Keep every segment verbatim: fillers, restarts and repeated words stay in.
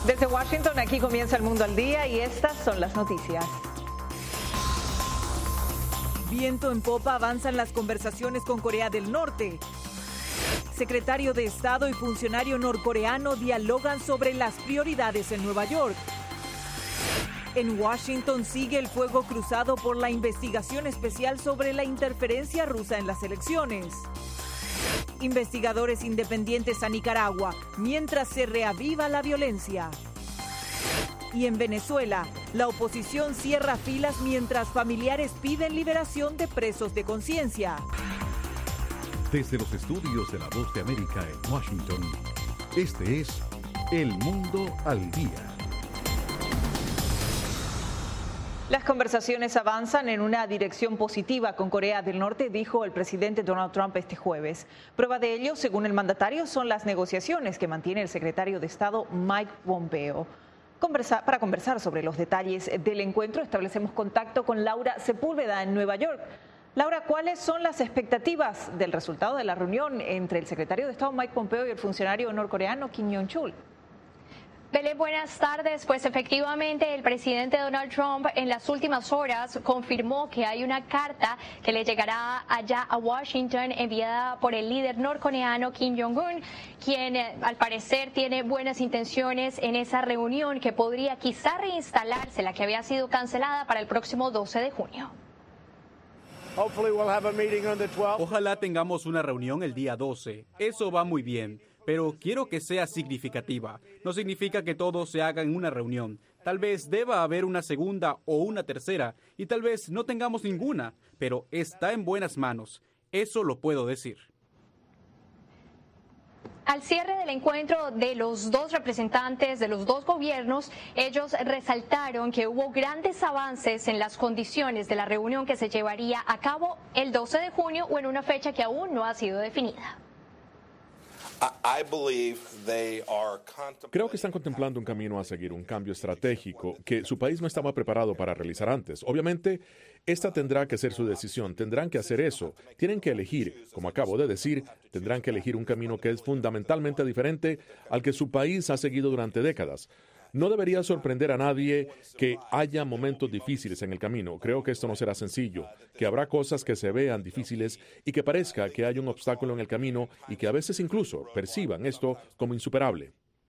Desde Washington, aquí comienza El Mundo al Día y estas son las noticias. Viento en popa avanzan las conversaciones con Corea del Norte. Secretario de Estado y funcionario norcoreano dialogan sobre las prioridades en Nueva York. En Washington sigue el fuego cruzado por la investigación especial sobre la interferencia rusa en las elecciones. Investigadores independientes a Nicaragua, mientras se reaviva la violencia. Y en Venezuela, la oposición cierra filas mientras familiares piden liberación de presos de conciencia. Desde los estudios de La Voz de América en Washington, este es El Mundo al Día. Las conversaciones avanzan en una dirección positiva con Corea del Norte, dijo el presidente Donald Trump este jueves. Prueba de ello, según el mandatario, son las negociaciones que mantiene el secretario de Estado Mike Pompeo. Conversa, para conversar sobre los detalles del encuentro, establecemos contacto con Laura Sepúlveda en Nueva York. Laura, ¿cuáles son las expectativas del resultado de la reunión entre el secretario de Estado Mike Pompeo y el funcionario norcoreano Kim Jong-chul? Belén, buenas tardes. Pues efectivamente el presidente Donald Trump en las últimas horas confirmó que hay una carta que le llegará allá a Washington enviada por el líder norcoreano Kim Jong-un, quien eh, al parecer tiene buenas intenciones en esa reunión que podría quizá reinstalarse, la que había sido cancelada para el próximo doce de junio. Ojalá tengamos una reunión el día doce. Eso va muy bien. Pero quiero que sea significativa. No significa que todo se haga en una reunión. Tal vez deba haber una segunda o una tercera y tal vez no tengamos ninguna, pero está en buenas manos. Eso lo puedo decir. Al cierre del encuentro de los dos representantes de los dos gobiernos, ellos resaltaron que hubo grandes avances en las condiciones de la reunión que se llevaría a cabo el doce de junio o en una fecha que aún no ha sido definida. Creo que están contemplando un camino a seguir, un cambio estratégico que su país no estaba preparado para realizar antes. Obviamente, esta tendrá que ser su decisión, tendrán que hacer eso, tienen que elegir, como acabo de decir, tendrán que elegir un camino que es fundamentalmente diferente al que su país ha seguido durante décadas. No debería sorprender a nadie que haya momentos difíciles en el camino. Creo que esto no será sencillo, que habrá cosas que se vean difíciles y que parezca que hay un obstáculo en el camino y que a veces incluso perciban esto como insuperable.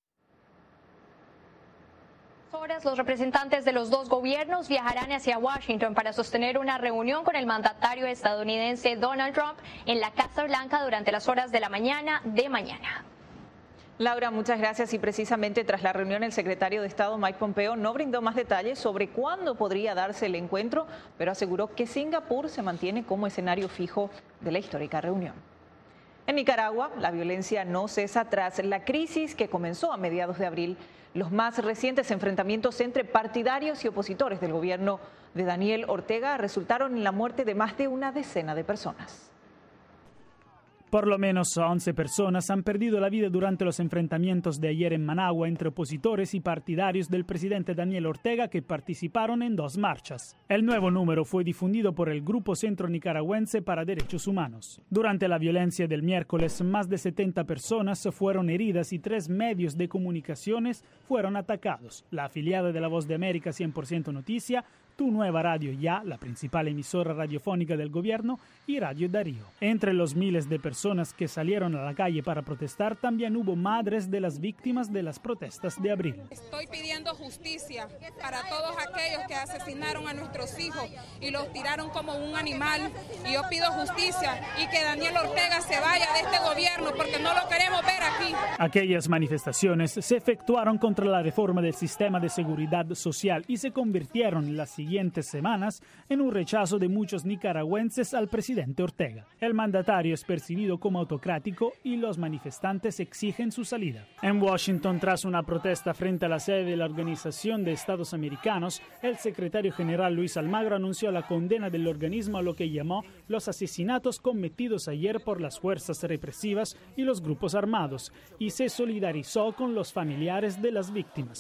Los representantes de los dos gobiernos viajarán hacia Washington para sostener una reunión con el mandatario estadounidense Donald Trump en la Casa Blanca durante las horas de la mañana de mañana. Laura, muchas gracias. Y precisamente tras la reunión, el secretario de Estado Mike Pompeo no brindó más detalles sobre cuándo podría darse el encuentro, pero aseguró que Singapur se mantiene como escenario fijo de la histórica reunión. En Nicaragua, la violencia no cesa tras la crisis que comenzó a mediados de abril. Los más recientes enfrentamientos entre partidarios y opositores del gobierno de Daniel Ortega resultaron en la muerte de más de una decena de personas. Por lo menos once personas han perdido la vida durante los enfrentamientos de ayer en Managua entre opositores y partidarios del presidente Daniel Ortega que participaron en dos marchas. El nuevo número fue difundido por el Grupo Centro Nicaragüense para Derechos Humanos. Durante la violencia del miércoles, más de setenta personas fueron heridas y tres medios de comunicaciones fueron atacados. La afiliada de La Voz de América cien por ciento Noticia, Tu Nueva Radio Ya, la principal emisora radiofónica del gobierno, y Radio Darío. Entre los miles de personas que salieron a la calle para protestar, también hubo madres de las víctimas de las protestas de abril. Estoy pidiendo justicia para todos aquellos que asesinaron a nuestros hijos y los tiraron como un animal. Y yo pido justicia y que Daniel Ortega se vaya de este gobierno porque no lo queremos ver aquí. Aquellas manifestaciones se efectuaron contra la reforma del sistema de seguridad social y se convirtieron en las siguientes semanas en un rechazo de muchos nicaragüenses al presidente Ortega. El mandatario es percibido como autocrático y los manifestantes exigen su salida. En Washington, tras una protesta frente a la sede de la Organización de Estados Americanos, el secretario general Luis Almagro anunció la condena del organismo a lo que llamó los asesinatos cometidos ayer por las fuerzas represivas y los grupos armados y se solidarizó con los familiares de las víctimas.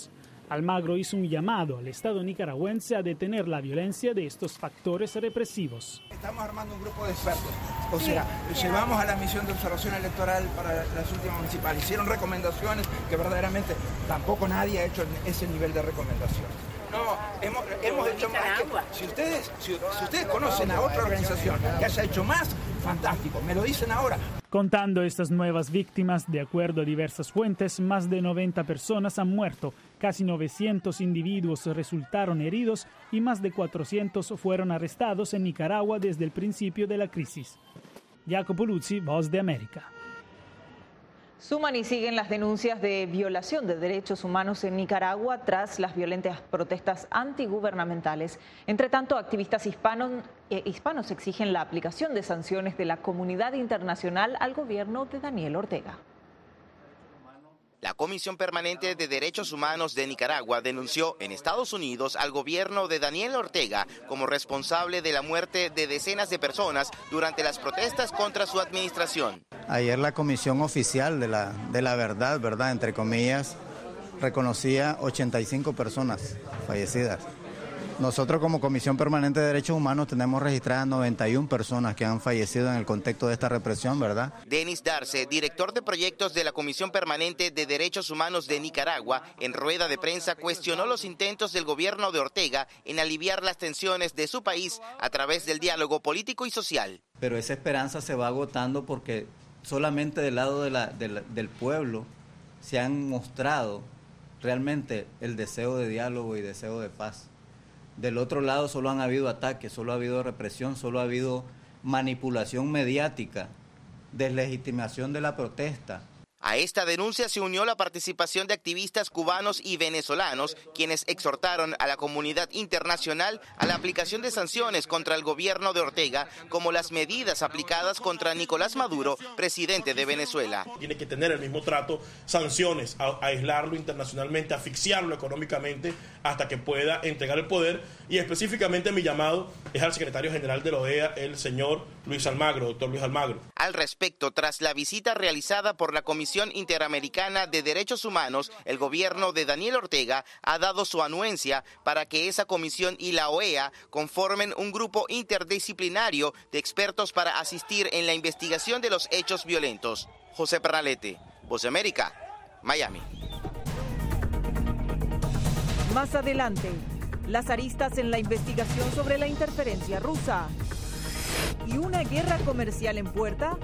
Almagro hizo un llamado al Estado nicaragüense a detener la violencia de estos factores represivos. Estamos armando un grupo de expertos, o sea, llevamos a la misión de observación electoral para las últimas municipales. Hicieron recomendaciones que verdaderamente tampoco nadie ha hecho ese nivel de recomendaciones. No, hemos, hemos hecho más. Que, si, ustedes, si, si ustedes conocen a otra organización que haya hecho más, fantástico, me lo dicen ahora. Contando estas nuevas víctimas, de acuerdo a diversas fuentes, más de noventa personas han muerto, casi novecientos individuos resultaron heridos y más de cuatrocientos fueron arrestados en Nicaragua desde el principio de la crisis. Jacopo Luzzi, Voz de América. Suman y siguen las denuncias de violación de derechos humanos en Nicaragua tras las violentas protestas antigubernamentales. Entre tanto, activistas hispanos, eh, hispanos exigen la aplicación de sanciones de la comunidad internacional al gobierno de Daniel Ortega. La Comisión Permanente de Derechos Humanos de Nicaragua denunció en Estados Unidos al gobierno de Daniel Ortega como responsable de la muerte de decenas de personas durante las protestas contra su administración. Ayer la Comisión Oficial de la, de la Verdad, verdad, entre comillas, reconocía ochenta y cinco personas fallecidas. Nosotros como Comisión Permanente de Derechos Humanos tenemos registradas noventa y una personas que han fallecido en el contexto de esta represión, ¿verdad? Denis Darce, director de proyectos de la Comisión Permanente de Derechos Humanos de Nicaragua, en rueda de prensa cuestionó los intentos del gobierno de Ortega en aliviar las tensiones de su país a través del diálogo político y social. Pero esa esperanza se va agotando porque solamente del lado de la, de la, del pueblo se han mostrado realmente el deseo de diálogo y deseo de paz. Del otro lado solo han habido ataques, solo ha habido represión, solo ha habido manipulación mediática, deslegitimación de la protesta. A esta denuncia se unió la participación de activistas cubanos y venezolanos, quienes exhortaron a la comunidad internacional a la aplicación de sanciones contra el gobierno de Ortega, como las medidas aplicadas contra Nicolás Maduro, presidente de Venezuela. Tiene que tener el mismo trato, sanciones, a, a aislarlo internacionalmente, asfixiarlo económicamente hasta que pueda entregar el poder, y específicamente mi llamado es al secretario general de la O E A, el señor Luis Almagro, doctor Luis Almagro. Al respecto, tras la visita realizada por la Comisión Interamericana de Derechos Humanos, el gobierno de Daniel Ortega ha dado su anuencia para que esa comisión y la O E A conformen un grupo interdisciplinario de expertos para asistir en la investigación de los hechos violentos. José Pernalete, Voz de América, Miami. Más adelante, las aristas en la investigación sobre la interferencia rusa. ¿Y una guerra comercial en puerta?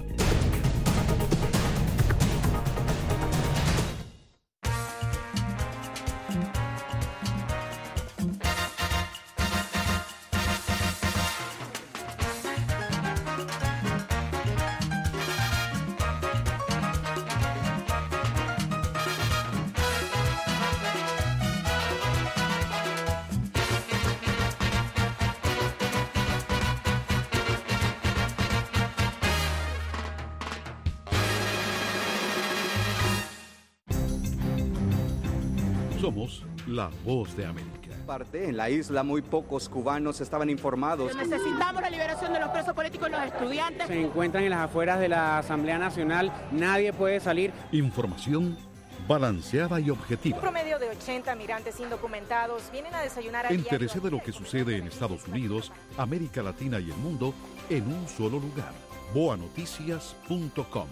Somos la Voz de América. En la isla muy pocos cubanos estaban informados. Necesitamos la liberación de los presos políticos y los estudiantes. Se encuentran en las afueras de la Asamblea Nacional, nadie puede salir. Información balanceada y objetiva. Un promedio de ochenta migrantes indocumentados vienen a desayunar a Entérese de lo que sucede en Estados Unidos, América Latina y el mundo en un solo lugar. boa noticias punto com.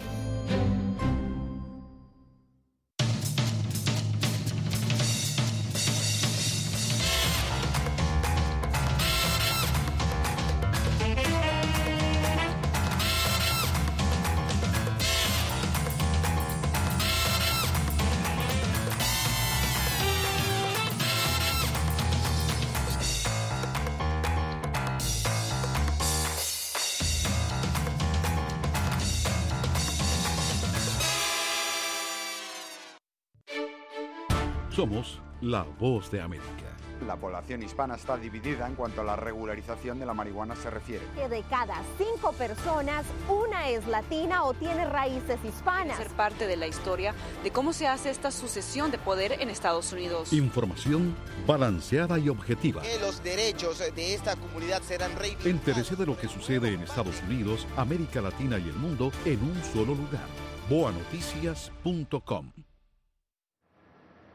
Somos la Voz de América. La población hispana está dividida en cuanto a la regularización de la marihuana se refiere. Que de cada cinco personas, una es latina o tiene raíces hispanas. Ser parte de la historia de cómo se hace esta sucesión de poder en Estados Unidos. Información balanceada y objetiva. Que los derechos de esta comunidad serán reivindicados. Entérese de lo que sucede en Estados Unidos, América Latina y el mundo en un solo lugar. boa noticias punto com.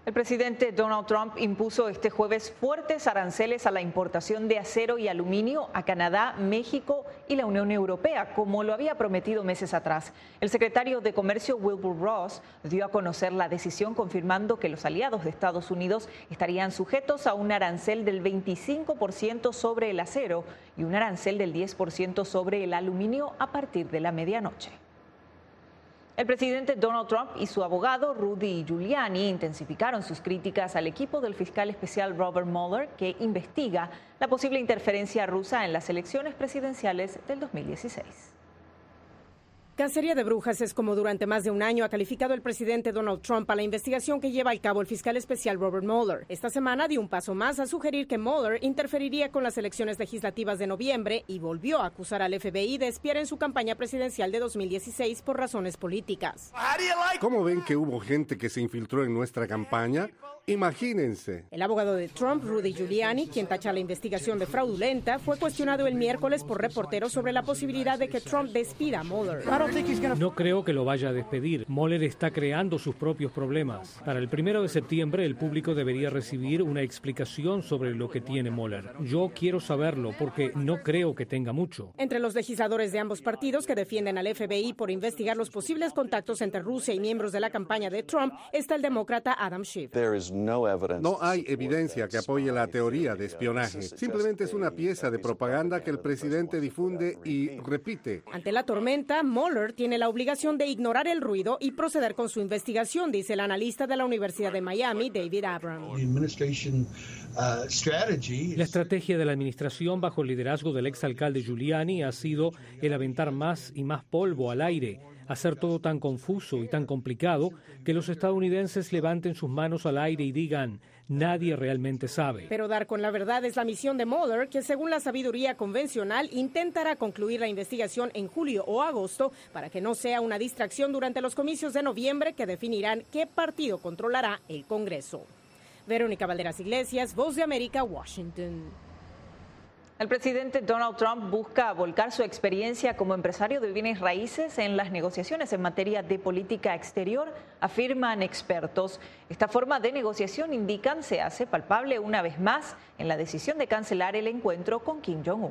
El presidente Donald Trump impuso este jueves fuertes aranceles a la importación de acero y aluminio a Canadá, México y la Unión Europea, como lo había prometido meses atrás. El secretario de Comercio Wilbur Ross dio a conocer la decisión confirmando que los aliados de Estados Unidos estarían sujetos a un arancel del veinticinco por ciento sobre el acero y un arancel del diez por ciento sobre el aluminio a partir de la medianoche. El presidente Donald Trump y su abogado Rudy Giuliani intensificaron sus críticas al equipo del fiscal especial Robert Mueller, que investiga la posible interferencia rusa en las elecciones presidenciales del dos mil dieciséis. Cacería de brujas es como durante más de un año ha calificado el presidente Donald Trump a la investigación que lleva a cabo el fiscal especial Robert Mueller. Esta semana dio un paso más a sugerir que Mueller interferiría con las elecciones legislativas de noviembre y volvió a acusar al F B I de espiar en su campaña presidencial de dos mil dieciséis por razones políticas. ¿Cómo ven que hubo gente que se infiltró en nuestra campaña? Imagínense. El abogado de Trump, Rudy Giuliani, quien tacha la investigación de fraudulenta, fue cuestionado el miércoles por reporteros sobre la posibilidad de que Trump despida a Mueller. No creo que lo vaya a despedir. Mueller está creando sus propios problemas. Para el primero de septiembre, el público debería recibir una explicación sobre lo que tiene Mueller. Yo quiero saberlo porque no creo que tenga mucho. Entre los legisladores de ambos partidos que defienden al F B I por investigar los posibles contactos entre Rusia y miembros de la campaña de Trump está el demócrata Adam Schiff. No hay evidencia que apoye la teoría de espionaje. Simplemente es una pieza de propaganda que el presidente difunde y repite. Ante la tormenta, Mueller tiene la obligación de ignorar el ruido y proceder con su investigación, dice el analista de la Universidad de Miami, David Abram. La estrategia de la administración bajo el liderazgo del exalcalde Giuliani ha sido el aventar más y más polvo al aire, hacer todo tan confuso y tan complicado que los estadounidenses levanten sus manos al aire y digan, nadie realmente sabe. Pero dar con la verdad es la misión de Mueller, que según la sabiduría convencional intentará concluir la investigación en julio o agosto para que no sea una distracción durante los comicios de noviembre que definirán qué partido controlará el Congreso. Verónica Valderas Iglesias, Voz de América, Washington. El presidente Donald Trump busca volcar su experiencia como empresario de bienes raíces en las negociaciones en materia de política exterior, afirman expertos. Esta forma de negociación, indican, se hace palpable una vez más en la decisión de cancelar el encuentro con Kim Jong-un.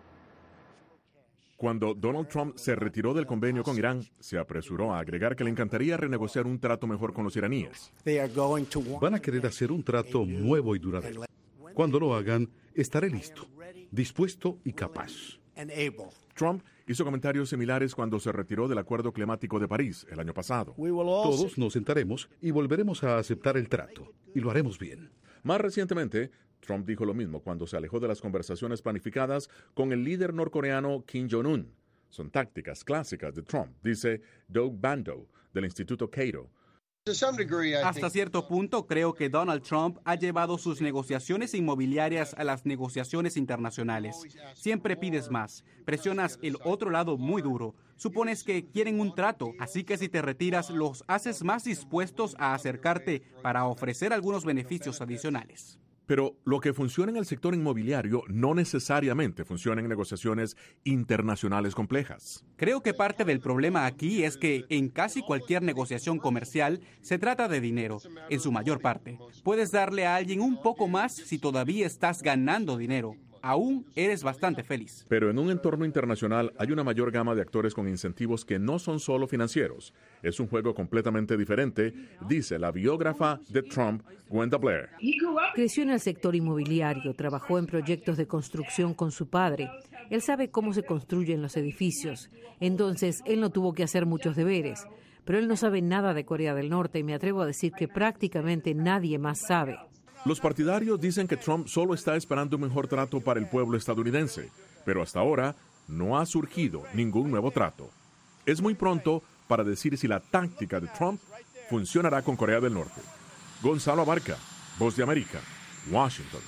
Cuando Donald Trump se retiró del convenio con Irán, se apresuró a agregar que le encantaría renegociar un trato mejor con los iraníes. Van a querer hacer un trato nuevo y duradero. Cuando lo hagan, estaré listo, dispuesto y capaz. Trump hizo comentarios similares cuando se retiró del Acuerdo Climático de París el año pasado. Todos nos sentaremos y volveremos a aceptar el trato, y lo haremos bien. Más recientemente, Trump dijo lo mismo cuando se alejó de las conversaciones planificadas con el líder norcoreano Kim Jong-un. Son tácticas clásicas de Trump, dice Doug Bandow, del Instituto Cato. Hasta cierto punto, creo que Donald Trump ha llevado sus negociaciones inmobiliarias a las negociaciones internacionales. Siempre pides más, presionas el otro lado muy duro. Supones que quieren un trato, así que si te retiras, los haces más dispuestos a acercarte para ofrecer algunos beneficios adicionales. Pero lo que funciona en el sector inmobiliario no necesariamente funciona en negociaciones internacionales complejas. Creo que parte del problema aquí es que en casi cualquier negociación comercial se trata de dinero, en su mayor parte. Puedes darle a alguien un poco más si todavía estás ganando dinero. Aún eres bastante feliz. Pero en un entorno internacional hay una mayor gama de actores con incentivos que no son solo financieros. Es un juego completamente diferente, dice la biógrafa de Trump, Gwenda Blair. Creció en el sector inmobiliario, trabajó en proyectos de construcción con su padre. Él sabe cómo se construyen los edificios. Entonces, él no tuvo que hacer muchos deberes. Pero él no sabe nada de Corea del Norte y me atrevo a decir que prácticamente nadie más sabe. Los partidarios dicen que Trump solo está esperando un mejor trato para el pueblo estadounidense, pero hasta ahora no ha surgido ningún nuevo trato. Es muy pronto para decir si la táctica de Trump funcionará con Corea del Norte. Gonzalo Abarca, Voz de América, Washington.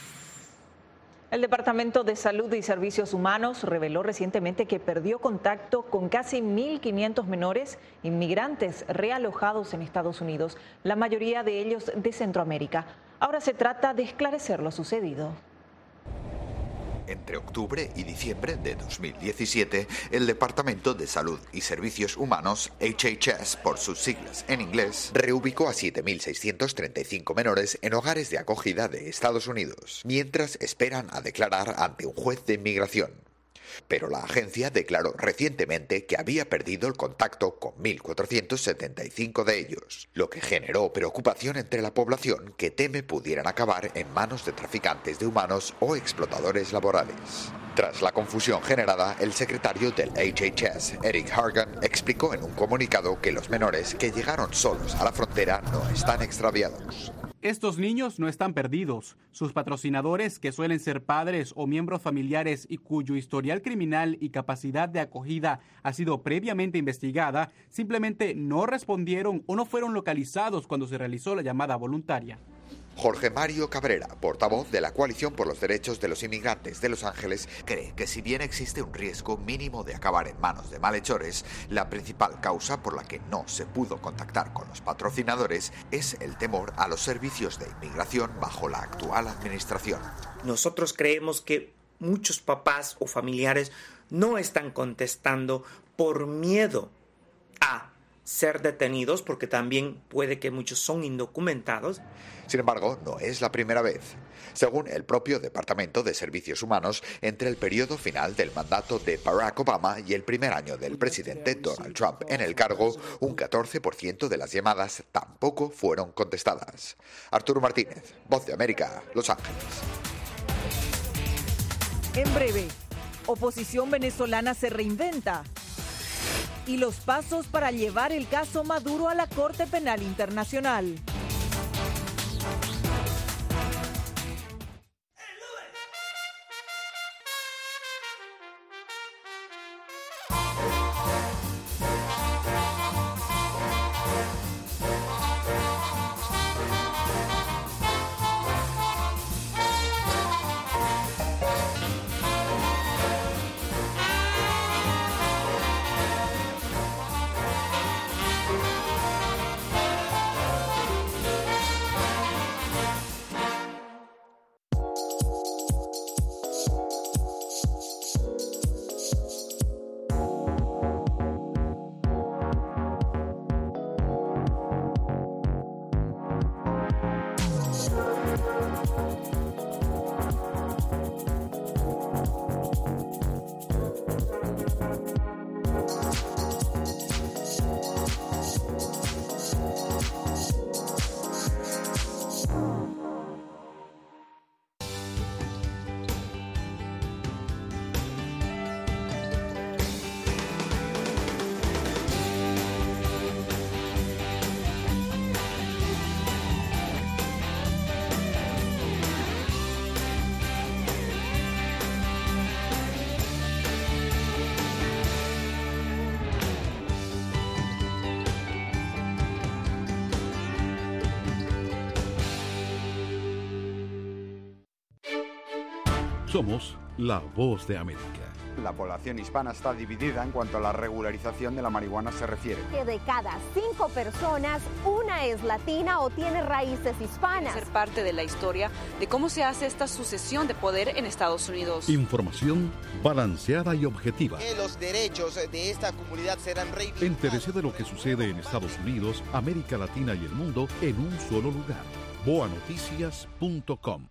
El Departamento de Salud y Servicios Humanos reveló recientemente que perdió contacto con casi mil quinientos menores inmigrantes realojados en Estados Unidos, la mayoría de ellos de Centroamérica. Ahora se trata de esclarecer lo sucedido. Entre octubre y diciembre de dos mil diecisiete, el Departamento de Salud y Servicios Humanos, H H S por sus siglas en inglés, reubicó a siete mil seiscientos treinta y cinco menores en hogares de acogida de Estados Unidos, mientras esperan a declarar ante un juez de inmigración. Pero la agencia declaró recientemente que había perdido el contacto con mil cuatrocientos setenta y cinco de ellos, lo que generó preocupación entre la población que teme pudieran acabar en manos de traficantes de humanos o explotadores laborales. Tras la confusión generada, el secretario del H H S, Eric Hargan, explicó en un comunicado que los menores que llegaron solos a la frontera no están extraviados. Estos niños no están perdidos. Sus patrocinadores, que suelen ser padres o miembros familiares y cuyo historial criminal y capacidad de acogida ha sido previamente investigada, simplemente no respondieron o no fueron localizados cuando se realizó la llamada voluntaria. Jorge Mario Cabrera, portavoz de la Coalición por los Derechos de los Inmigrantes de Los Ángeles, cree que si bien existe un riesgo mínimo de acabar en manos de malhechores, la principal causa por la que no se pudo contactar con los patrocinadores es el temor a los servicios de inmigración bajo la actual administración. Nosotros creemos que muchos papás o familiares no están contestando por miedo a ser detenidos, porque también puede que muchos son indocumentados. Sin embargo, no es la primera vez. Según el propio Departamento de Servicios Humanos, entre el periodo final del mandato de Barack Obama y el primer año del presidente Donald Trump en el cargo, un catorce por ciento de las llamadas tampoco fueron contestadas. Arturo Martínez, Voz de América, Los Ángeles. En breve, oposición venezolana se reinventa. Y los pasos para llevar el caso Maduro a la Corte Penal Internacional. Somos la Voz de América. La población hispana está dividida en cuanto a la regularización de la marihuana se refiere. Que de cada cinco personas, una es latina o tiene raíces hispanas. Ser parte de la historia de cómo se hace esta sucesión de poder en Estados Unidos. Información balanceada y objetiva. Que los derechos de esta comunidad serán reivindicados. Entérese de lo que sucede en Estados Unidos, América Latina y el mundo en un solo lugar. boa noticias punto com.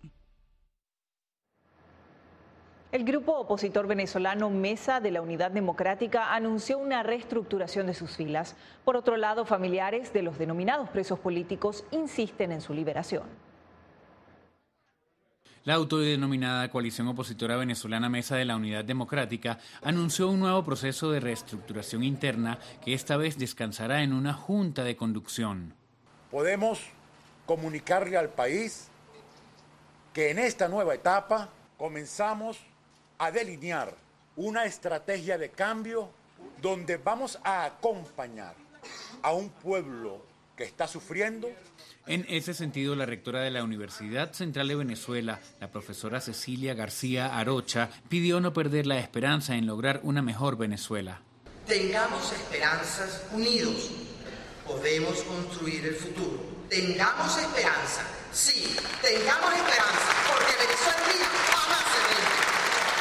El grupo opositor venezolano Mesa de la Unidad Democrática anunció una reestructuración de sus filas. Por otro lado, familiares de los denominados presos políticos insisten en su liberación. La autodenominada Coalición Opositora Venezolana Mesa de la Unidad Democrática anunció un nuevo proceso de reestructuración interna que esta vez descansará en una junta de conducción. Podemos comunicarle al país que en esta nueva etapa comenzamos a delinear una estrategia de cambio donde vamos a acompañar a un pueblo que está sufriendo. En ese sentido, la rectora de la Universidad Central de Venezuela, la profesora Cecilia García Arocha, pidió no perder la esperanza en lograr una mejor Venezuela. Tengamos esperanzas unidos, podemos construir el futuro. Tengamos esperanza, sí, tengamos esperanza, porque Venezuela unida jamás se vende.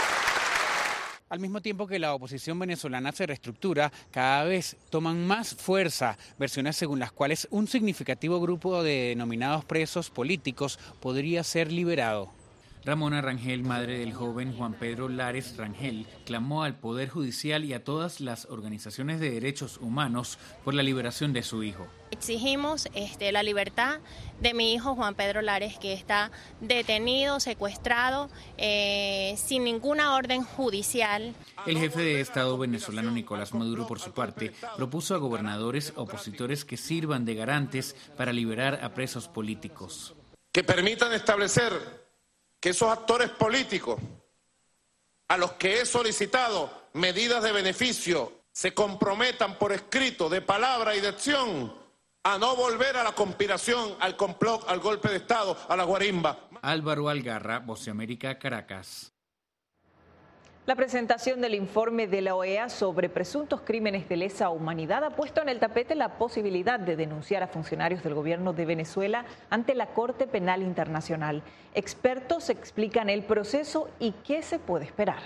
Al mismo tiempo que la oposición venezolana se reestructura, cada vez toman más fuerza versiones según las cuales un significativo grupo de denominados presos políticos podría ser liberado. Ramona Rangel, madre del joven Juan Pedro Lares Rangel, clamó al Poder Judicial y a todas las organizaciones de derechos humanos por la liberación de su hijo. Exigimos este, la libertad de mi hijo Juan Pedro Lares, que está detenido, secuestrado, eh, sin ninguna orden judicial. El jefe de Estado venezolano Nicolás Maduro, por su parte, propuso a gobernadores opositores que sirvan de garantes para liberar a presos políticos. Que permitan establecer que esos actores políticos a los que he solicitado medidas de beneficio se comprometan por escrito, de palabra y de acción, a no volver a la conspiración, al complot, al golpe de Estado, a la guarimba. Álvaro Algarra, Voz de América, Caracas. La presentación del informe de la O E A sobre presuntos crímenes de lesa humanidad ha puesto en el tapete la posibilidad de denunciar a funcionarios del gobierno de Venezuela ante la Corte Penal Internacional. Expertos explican el proceso y qué se puede esperar.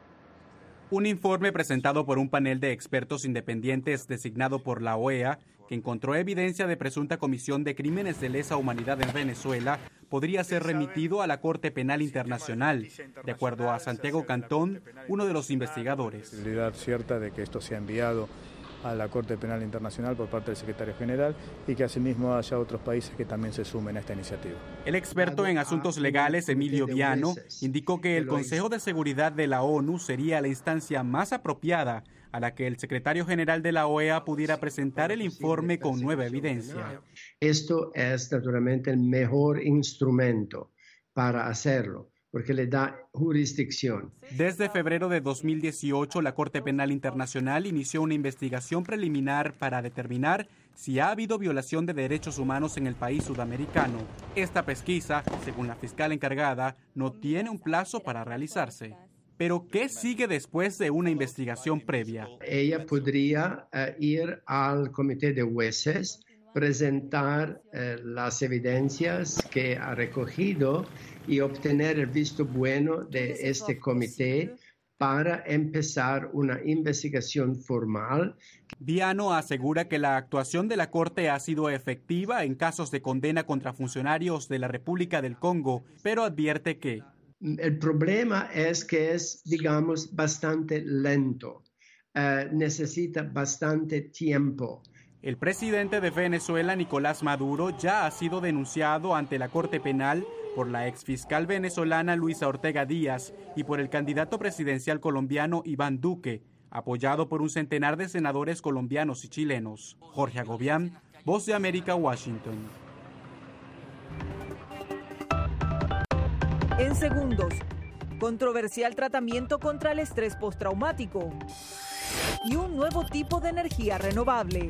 Un informe presentado por un panel de expertos independientes designado por la O E A, que encontró evidencia de presunta comisión de crímenes de lesa humanidad en Venezuela, podría ser remitido a la Corte Penal Internacional, de acuerdo a Santiago Cantón, uno de los investigadores. La posibilidad cierta de que esto sea enviado a la Corte Penal Internacional por parte del secretario general y que asimismo haya otros países que también se sumen a esta iniciativa. El experto en asuntos legales, Emilio Viano, indicó que el Consejo de Seguridad de la ONU sería la instancia más apropiada a la que el secretario general de la O E A pudiera presentar el informe con nueva evidencia. Esto es naturalmente el mejor instrumento para hacerlo, porque le da jurisdicción. Desde febrero de dos mil dieciocho, la Corte Penal Internacional inició una investigación preliminar para determinar si ha habido violación de derechos humanos en el país sudamericano. Esta pesquisa, según la fiscal encargada, no tiene un plazo para realizarse. Pero, ¿qué sigue después de una investigación previa? Ella podría uh, ir al comité de jueces, presentar uh, las evidencias que ha recogido y obtener el visto bueno de este comité para empezar una investigación formal. Viano asegura que la actuación de la Corte ha sido efectiva en casos de condena contra funcionarios de la República del Congo, pero advierte que el problema es que es, digamos, bastante lento, uh, necesita bastante tiempo. El presidente de Venezuela, Nicolás Maduro, ya ha sido denunciado ante la Corte Penal por la exfiscal venezolana Luisa Ortega Díaz y por el candidato presidencial colombiano Iván Duque, apoyado por un centenar de senadores colombianos y chilenos. Jorge Agobián, Voz de América, Washington. En segundos, controversial tratamiento contra el estrés postraumático y un nuevo tipo de energía renovable.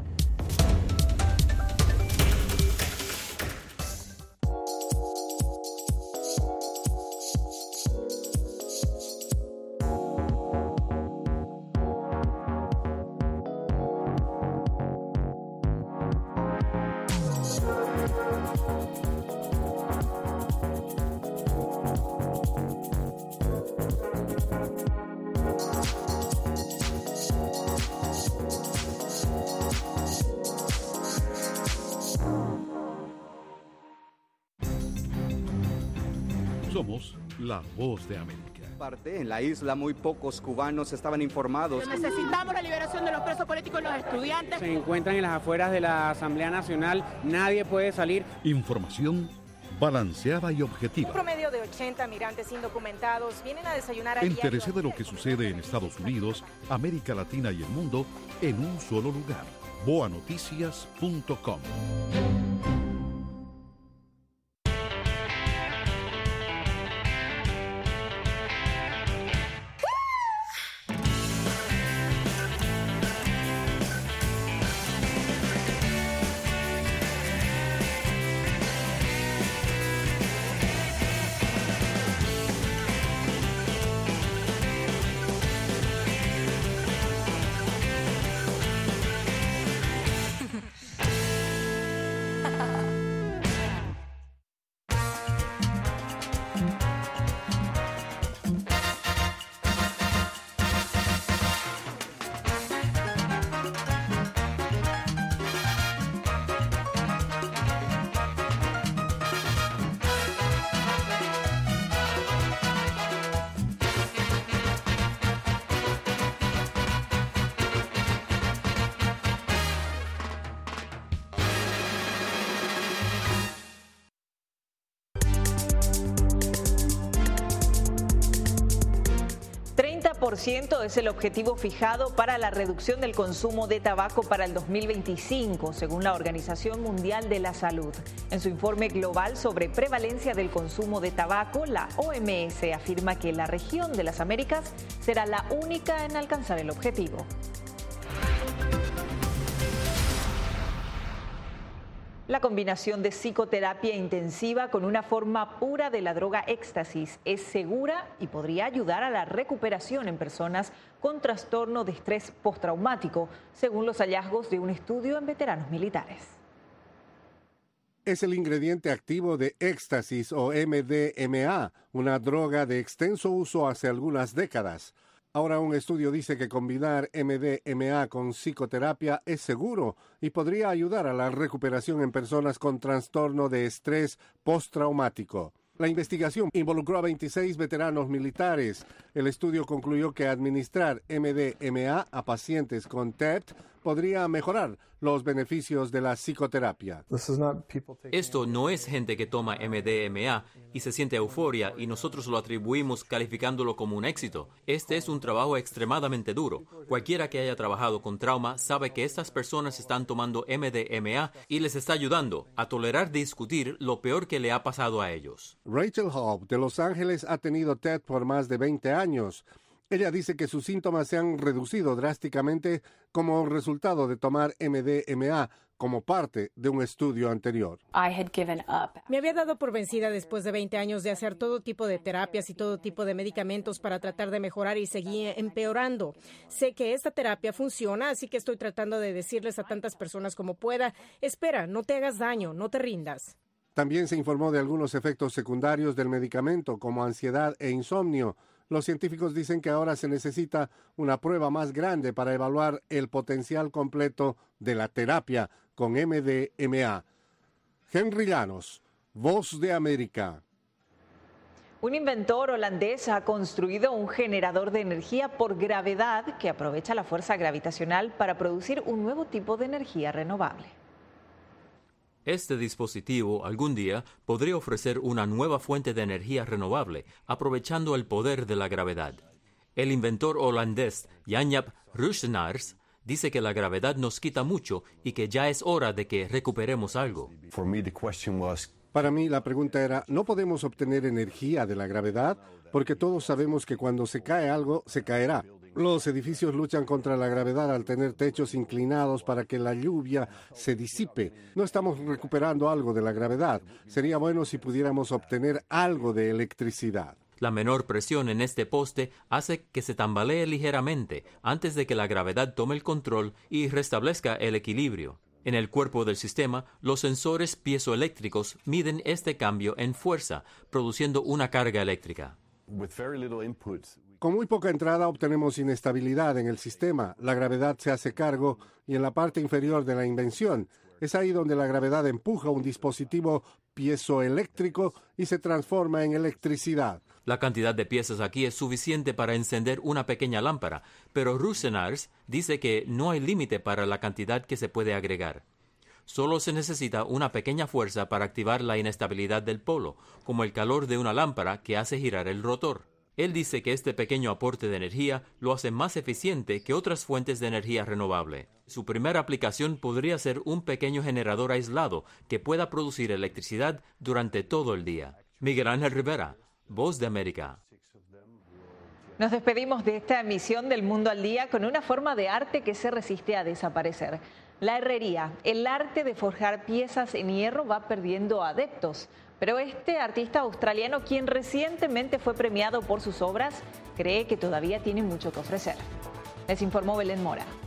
Somos la Voz de América. Parte en la isla muy pocos cubanos estaban informados. Necesitamos la liberación de los presos políticos y los estudiantes. Se encuentran en las afueras de la Asamblea Nacional, nadie puede salir. Información balanceada y objetiva. Un promedio de ochenta migrantes indocumentados vienen a desayunar a Entérese de lo que sucede en Estados Unidos, América Latina y el mundo en un solo lugar. boa noticias punto com. por ciento es el objetivo fijado para la reducción del consumo de tabaco para el dos mil veinticinco, según la Organización Mundial de la Salud. En su informe global sobre prevalencia del consumo de tabaco, la O M S afirma que la región de las Américas será la única en alcanzar el objetivo. La combinación de psicoterapia intensiva con una forma pura de la droga éxtasis es segura y podría ayudar a la recuperación en personas con trastorno de estrés postraumático, según los hallazgos de un estudio en veteranos militares. Es el ingrediente activo de éxtasis o M D M A, una droga de extenso uso hace algunas décadas. Ahora un estudio dice que combinar M D M A con psicoterapia es seguro y podría ayudar a la recuperación en personas con trastorno de estrés postraumático. La investigación involucró a veintiséis veteranos militares. El estudio concluyó que administrar M D M A a pacientes con T E P T podría mejorar los beneficios de la psicoterapia. Esto no es gente que toma M D M A y se siente euforia y nosotros lo atribuimos calificándolo como un éxito. Este es un trabajo extremadamente duro. Cualquiera que haya trabajado con trauma sabe que estas personas están tomando M D M A y les está ayudando a tolerar discutir lo peor que le ha pasado a ellos. Rachel Hobb de Los Ángeles ha tenido T E P por más de veinte años. Ella dice que sus síntomas se han reducido drásticamente como resultado de tomar M D M A como parte de un estudio anterior. Me había dado por vencida después de veinte años de hacer todo tipo de terapias y todo tipo de medicamentos para tratar de mejorar y seguí empeorando. Sé que esta terapia funciona, así que estoy tratando de decirles a tantas personas como pueda, espera, no te hagas daño, no te rindas. También se informó de algunos efectos secundarios del medicamento, como ansiedad e insomnio. Los científicos dicen que ahora se necesita una prueba más grande para evaluar el potencial completo de la terapia con M D M A. Henry Llanos, Voz de América. Un inventor holandés ha construido un generador de energía por gravedad que aprovecha la fuerza gravitacional para producir un nuevo tipo de energía renovable. Este dispositivo algún día podría ofrecer una nueva fuente de energía renovable, aprovechando el poder de la gravedad. El inventor holandés Janjap Roesenaars dice que la gravedad nos quita mucho y que ya es hora de que recuperemos algo. Para mí la pregunta era, ¿no podemos obtener energía de la gravedad? Porque todos sabemos que cuando se cae algo, se caerá. Los edificios luchan contra la gravedad al tener techos inclinados para que la lluvia se disipe. No estamos recuperando algo de la gravedad. Sería bueno si pudiéramos obtener algo de electricidad. La menor presión en este poste hace que se tambalee ligeramente antes de que la gravedad tome el control y restablezca el equilibrio. En el cuerpo del sistema, los sensores piezoeléctricos miden este cambio en fuerza, produciendo una carga eléctrica. Con muy poca entrada obtenemos inestabilidad en el sistema. La gravedad se hace cargo y en la parte inferior de la invención es ahí donde la gravedad empuja un dispositivo piezoeléctrico y se transforma en electricidad. La cantidad de piezas aquí es suficiente para encender una pequeña lámpara, pero Roesenaars dice que no hay límite para la cantidad que se puede agregar. Solo se necesita una pequeña fuerza para activar la inestabilidad del polo, como el calor de una lámpara que hace girar el rotor. Él dice que este pequeño aporte de energía lo hace más eficiente que otras fuentes de energía renovable. Su primera aplicación podría ser un pequeño generador aislado que pueda producir electricidad durante todo el día. Miguel Ángel Rivera, Voz de América. Nos despedimos de esta emisión del Mundo al Día con una forma de arte que se resiste a desaparecer. La herrería, el arte de forjar piezas en hierro, va perdiendo adeptos. Pero este artista australiano, quien recientemente fue premiado por sus obras, cree que todavía tiene mucho que ofrecer. Les informó Belén Mora.